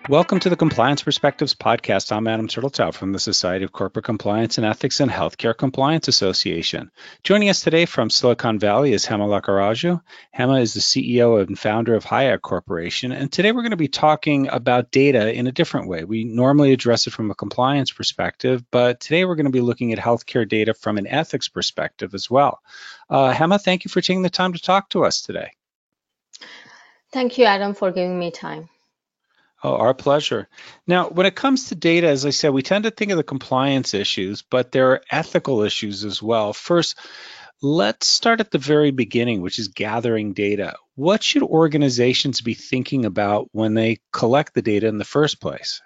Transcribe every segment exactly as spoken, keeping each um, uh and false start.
Welcome to the Compliance Perspectives podcast. I'm Adam Turteltaub from the Society of Corporate Compliance and Ethics and Healthcare Compliance Association. Joining us today from Silicon Valley is Hema Lakkaraju. Hema is the C E O and founder of Hayek Corporation, and today we're going to be talking about data in a different way. We normally address it from a compliance perspective, but today we're going to be looking at healthcare data from an ethics perspective as well. Uh, Hema, thank you for taking the time to talk to us today. Thank you, Adam, for giving me time. Oh, our pleasure. Now, when it comes to data, as I said, we tend to think of the compliance issues, but there are ethical issues as well. First, let's start at the very beginning, which is gathering data. What should organizations be thinking about when they collect the data in the first place?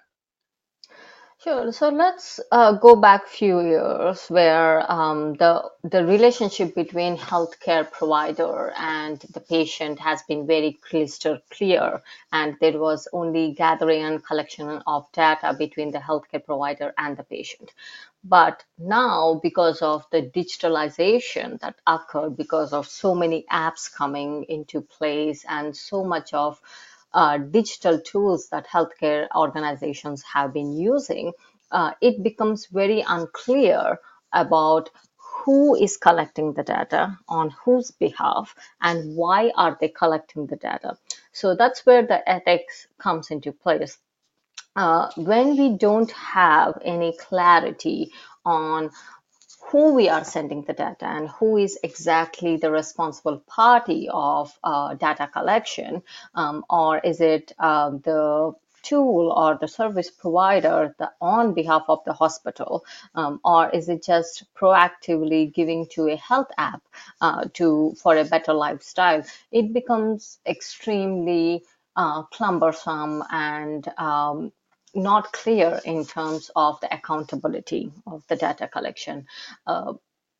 Sure. So let's uh, go back a few years where um, the the relationship between healthcare provider and the patient has been very crystal clear, and there was only gathering and collection of data between the healthcare provider and the patient. But now, because of the digitalization that occurred, because of so many apps coming into place and so much of uh, digital tools that healthcare organizations have been using, uh, it becomes very unclear about who is collecting the data, on whose behalf, and why are they collecting the data. So that's where the ethics comes into place. Uh, when we don't have any clarity on who we are sending the data and who is exactly the responsible party of uh, data collection, um, or is it uh, the tool or the service provider the, on behalf of the hospital, um, or is it just proactively giving to a health app uh, to for a better lifestyle? It becomes extremely uh, cumbersome and um, not clear in terms of the accountability of the data collection. Uh,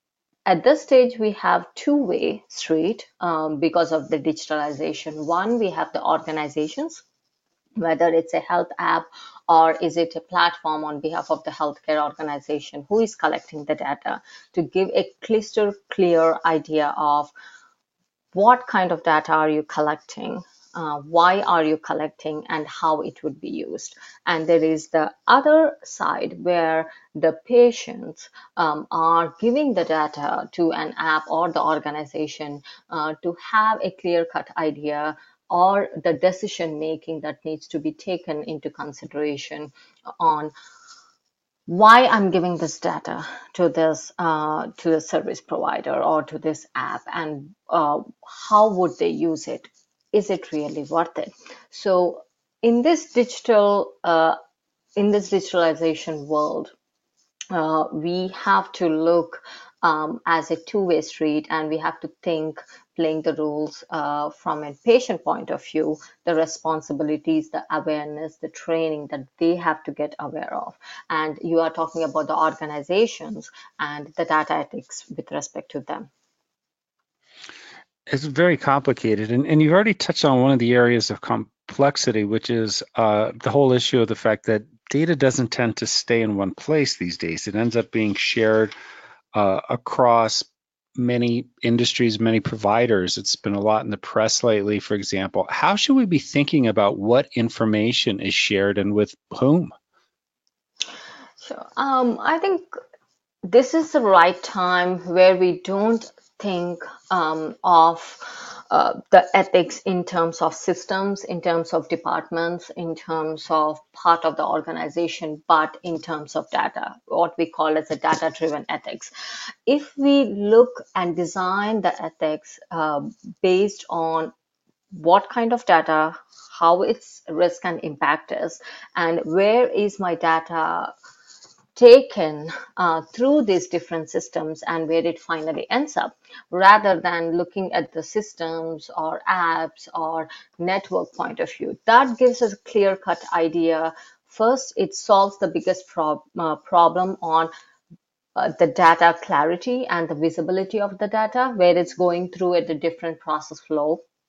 at this stage, we have two-way street um, because of the digitalization. One, we have the organizations, whether it's a health app or is it a platform on behalf of the healthcare organization who is collecting the data to give a crystal clear idea of what kind of data are you collecting, uh, why are you collecting, and how it would be used. And there is the other side where the patients um, are giving the data to an app or the organization uh, to have a clear-cut idea or the decision making that needs to be taken into consideration on why I'm giving this data to this uh, to a service provider or to this app, and uh, how would they use it? Is it really worth it? So in this digital uh, in this digitalization world, uh, we have to look um, as a two-way street, and we have to think playing the rules uh, from a patient point of view, the responsibilities, the awareness, the training that they have to get aware of. And you are talking about the organizations and the data ethics with respect to them. It's very complicated, and, and you've already touched on one of the areas of complexity, which is uh, the whole issue of the fact that data doesn't tend to stay in one place these days. It ends up being shared uh, across many industries, many providers. It's been a lot in the press lately, for example. How should we be thinking about what information is shared and with whom? Sure. Um, I think this is the right time where we don't think um, of uh, the ethics in terms of systems, in terms of departments, in terms of part of the organization, but in terms of data, what we call as a data driven ethics. If we look and design the ethics uh, based on what kind of data, how its risk and impact is, and where is my data taken uh, through these different systems and where it finally ends up, rather than looking at the systems or apps or network point of view. That gives us a clear cut idea. First, it solves the biggest prob- uh, problem on uh, the data clarity and the visibility of the data, where it's going through at the different process flow.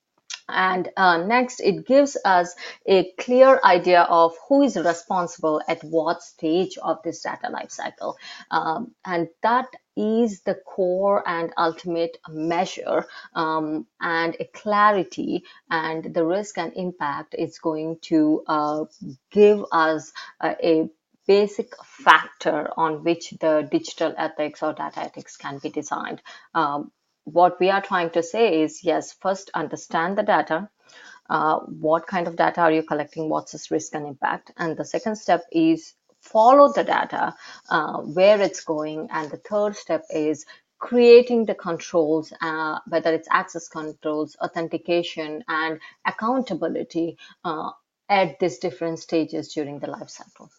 And uh, next, it gives us a clear idea of who is responsible at what stage of this data lifecycle. Um, and that is the core and ultimate measure, um, and a clarity and the risk and impact is going to uh, give us uh, a basic factor on which the digital ethics or data ethics can be designed. Um, what we are trying to say is, yes, first understand the data. Uh, what kind of data are you collecting? What's its risk and impact? And the second step is follow the data, uh, where it's going. And the third step is creating the controls, uh, whether it's access controls, authentication, and accountability uh, at these different stages during the life cycle.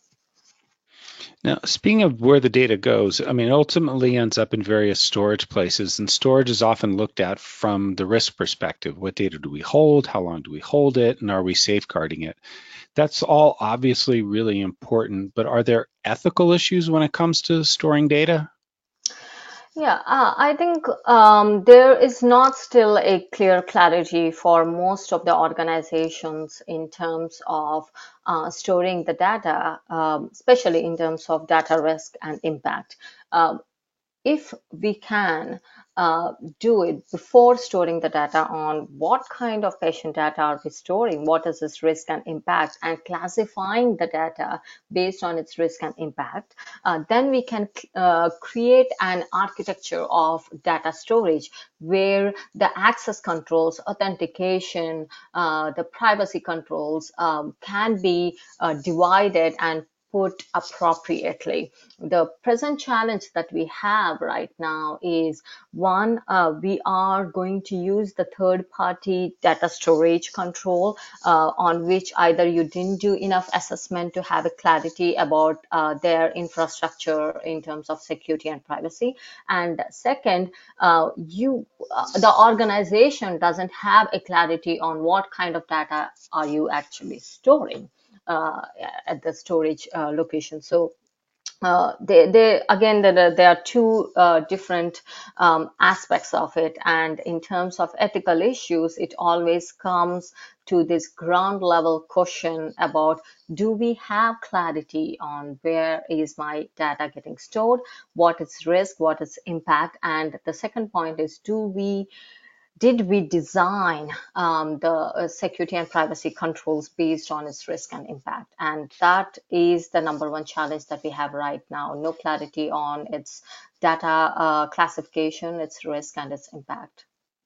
Now, speaking of where the data goes, I mean, it ultimately ends up in various storage places, and storage is often looked at from the risk perspective. What data do we hold? How long do we hold it? And are we safeguarding it? That's all obviously really important, but are there ethical issues when it comes to storing data? Yeah, uh, I think um, there is not still a clear clarity for most of the organizations in terms of uh, storing the data, um, especially in terms of data risk and impact. Um, if we can uh, do it before storing the data on what kind of patient data are we storing, what is its risk and impact, and classifying the data based on its risk and impact, uh, then we can uh, create an architecture of data storage where the access controls, authentication, uh, the privacy controls um, can be uh, divided and put appropriately. The present challenge that we have right now is one, uh, we are going to use the third party data storage control uh, on which either you didn't do enough assessment to have a clarity about uh, their infrastructure in terms of security and privacy. And second, uh, you uh, the organization doesn't have a clarity on what kind of data are you actually storing uh, at the storage uh, location. So uh, they, they again there, there are two uh, different um, aspects of it, and in terms of ethical issues it always comes to this ground level question about, do we have clarity on where is my data getting stored, what is risk, what is impact, and the second point is, do we did we design um, the uh, security and privacy controls based on its risk and impact? And that is the number one challenge that we have right now. No clarity on its data uh, classification, its risk, and its impact.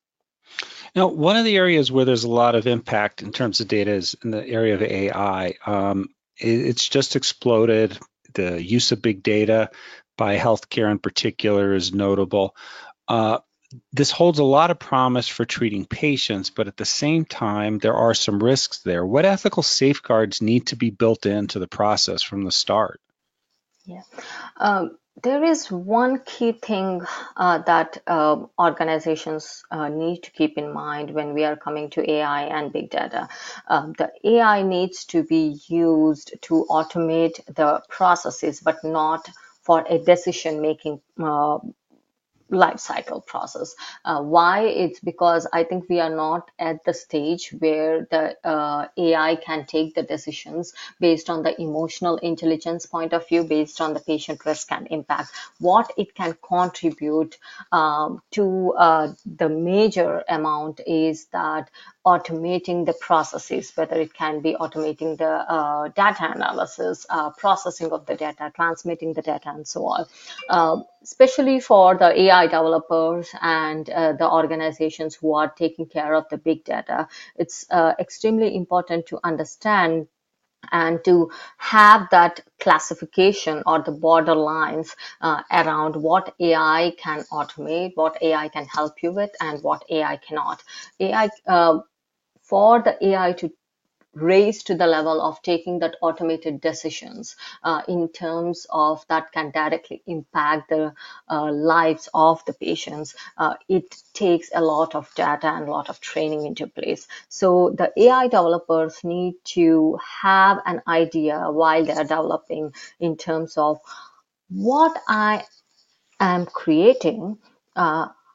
Now, one of the areas where there's a lot of impact in terms of data is in the area of A I. Um, it, it's just exploded. The use of big data by healthcare in particular is notable. Uh, this holds a lot of promise for treating patients, but at the same time, there are some risks there. What ethical safeguards need to be built into the process from the start? Yeah. Um, there is one key thing uh, that uh, organizations uh, need to keep in mind when we are coming to A I and big data. Um, the A I needs to be used to automate the processes, but not for a decision making uh, life cycle process. Uh, why? It's because I think we are not at the stage where the uh, A I can take the decisions based on the emotional intelligence point of view, based on the patient risk and impact. What it can contribute um, to uh, the major amount is that automating the processes, whether it can be automating the uh, data analysis, uh, processing of the data, transmitting the data, and so on. Uh, especially for the A I developers and uh, the organizations who are taking care of the big data, it's uh, extremely important to understand and to have that classification or the borderlines uh, around what A I can automate, what A I can help you with, and what A I cannot. A I uh, for the A I to raise to the level of taking that automated decisions uh, in terms of that can directly impact the uh, lives of the patients, uh, it takes a lot of data and a lot of training into place. So the A I developers need to have an idea while they're developing in terms of what I am creating, uh,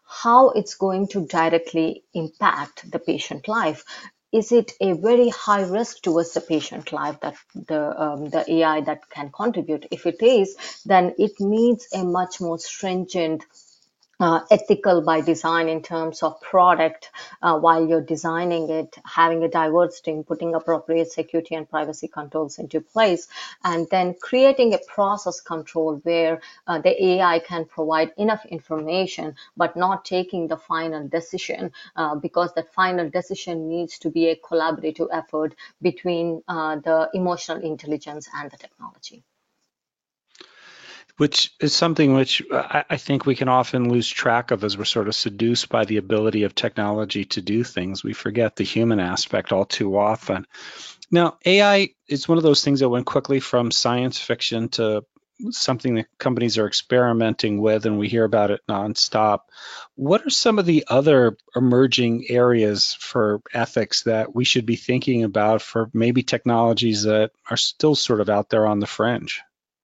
how it's going to directly impact the patient life. Is it a very high risk towards the patient life that the um, the A I that can contribute? If it is, then it needs a much more stringent uh, ethical by design in terms of product uh, while you're designing it, having a diverse team, putting appropriate security and privacy controls into place, and then creating a process control where uh, the A I can provide enough information but not taking the final decision, uh, because that final decision needs to be a collaborative effort between uh, the emotional intelligence and the technology. Which is something which I, I think we can often lose track of as we're sort of seduced by the ability of technology to do things. We forget the human aspect all too often. Now, A I is one of those things that went quickly from science fiction to something that companies are experimenting with, and we hear about it nonstop. What are some of the other emerging areas for ethics that we should be thinking about for maybe technologies that are still sort of out there on the fringe?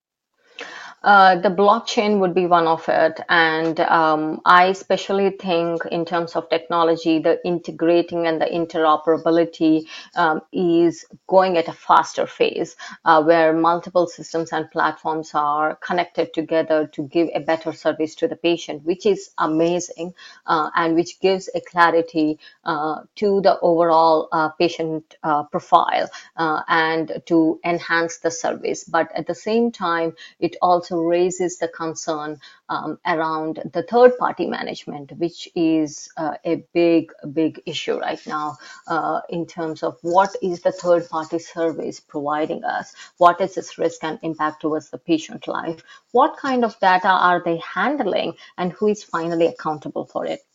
Uh, the blockchain would be one of it. And um, I especially think in terms of technology, the integrating and the interoperability um, is going at a faster phase, uh, where multiple systems and platforms are connected together to give a better service to the patient, which is amazing, uh, and which gives a clarity uh, to the overall uh, patient uh, profile uh, and to enhance the service. But at the same time, it also raises the concern um, around the third party management, which is uh, a big, big issue right now uh, in terms of what is the third party service providing us, what is its risk and impact towards the patient life, what kind of data are they handling, and who is finally accountable for it.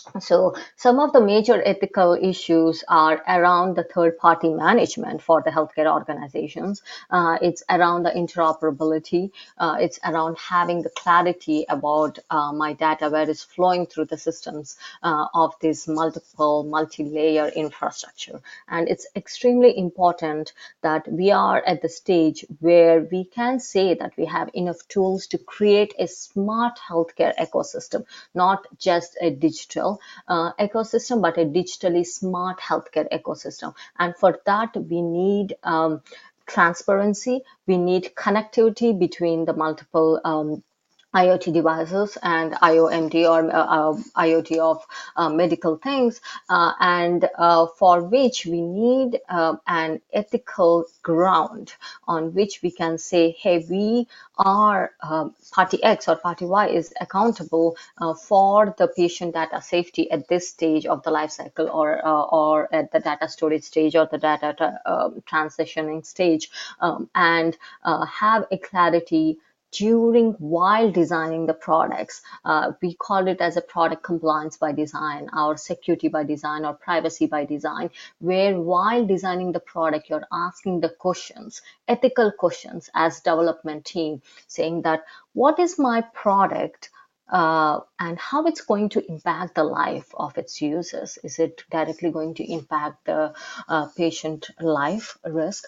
So some of the major ethical issues are around the third-party management for the healthcare organizations. Uh, it's around the interoperability. Uh, it's around having the clarity about uh, my data, where it's flowing through the systems uh, of this multiple, multi-layer infrastructure. And it's extremely important that we are at the stage where we can say that we have enough tools to create a smart healthcare ecosystem, not just a digital Uh, ecosystem, but a digitally smart healthcare ecosystem. And for that, we need um, transparency. We need connectivity between the multiple um, IoT devices and I O M D, or uh, uh, IoT of uh, medical things, uh, and uh, for which we need uh, an ethical ground on which we can say, hey, we are um, party X or party Y is accountable uh, for the patient data safety at this stage of the life cycle, or uh, or at the data storage stage, or the data tra- uh, transitioning stage, um, and uh, have a clarity during while designing the products. Uh, we call it as a product compliance by design, or security by design, or privacy by design, where while designing the product, you're asking the questions, ethical questions as development team, saying that what is my product uh, and how it's going to impact the life of its users. Is it directly going to impact the uh, patient life risk?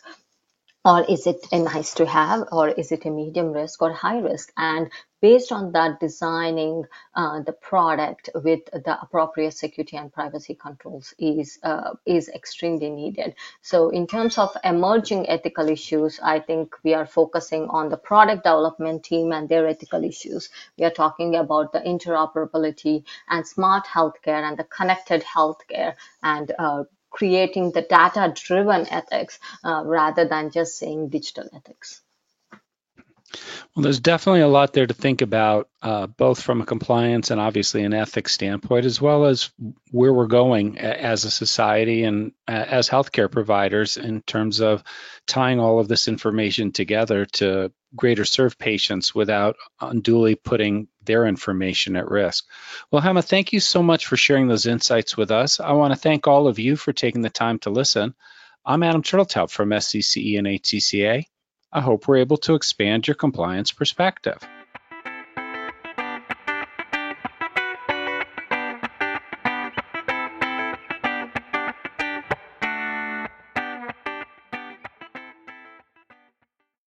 Or is it a nice to have, or is it a medium risk or high risk? And based on that, designing uh, the product with the appropriate security and privacy controls is uh, is extremely needed. So in terms of emerging ethical issues, I think we are focusing on the product development team and their ethical issues. We are talking about the interoperability and smart healthcare and the connected healthcare, and uh, creating the data-driven ethics uh, rather than just saying digital ethics. Well, there's definitely a lot there to think about, uh, both from a compliance and obviously an ethics standpoint, as well as where we're going as a society and as healthcare providers in terms of tying all of this information together to greater serve patients without unduly putting their information at risk. Well, Hema, thank you so much for sharing those insights with us. I want to thank all of you for taking the time to listen. I'm Adam Turteltaub from S C C E and H C C A. I hope we're able to expand your compliance perspective.